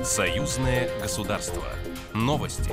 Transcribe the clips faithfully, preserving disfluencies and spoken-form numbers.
Союзное государство. Новости.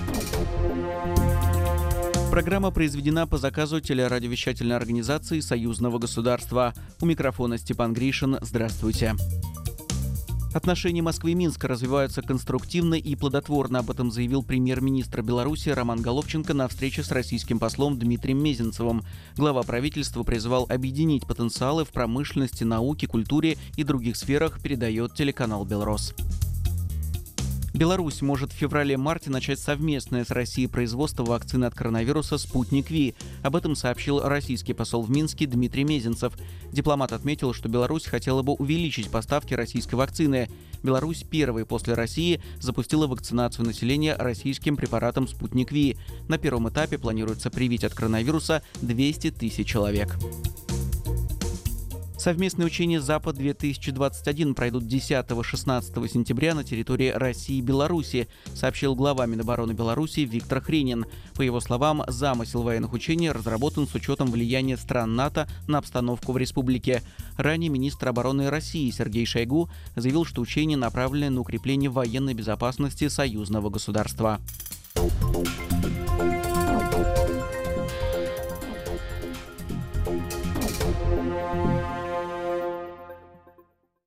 Программа произведена по заказу телерадиовещательной организации Союзного государства. У микрофона Степан Гришин. Здравствуйте. Отношения Москвы и Минска развиваются конструктивно и плодотворно. Об этом заявил премьер-министр Беларуси Роман Головченко на встрече с российским послом Дмитрием Мезенцевым. Глава правительства призывал объединить потенциалы в промышленности, науке, культуре и других сферах, передает телеканал «Белрос». Беларусь может в феврале-марте начать совместное с Россией производство вакцины от коронавируса «Спутник Ви». Об этом сообщил российский посол в Минске Дмитрий Мезенцев. Дипломат отметил, что Беларусь хотела бы увеличить поставки российской вакцины. Беларусь первой после России запустила вакцинацию населения российским препаратом «Спутник Ви». На первом этапе планируется привить от коронавируса двести тысяч человек. Совместные учения «Запад-две тысячи двадцать один» пройдут десятого-шестнадцатого сентября на территории России и Беларуси, сообщил глава Минобороны Беларуси Виктор Хренин. По его словам, замысел военных учений разработан с учетом влияния стран НАТО на обстановку в республике. Ранее министр обороны России Сергей Шойгу заявил, что учения направлены на укрепление военной безопасности союзного государства.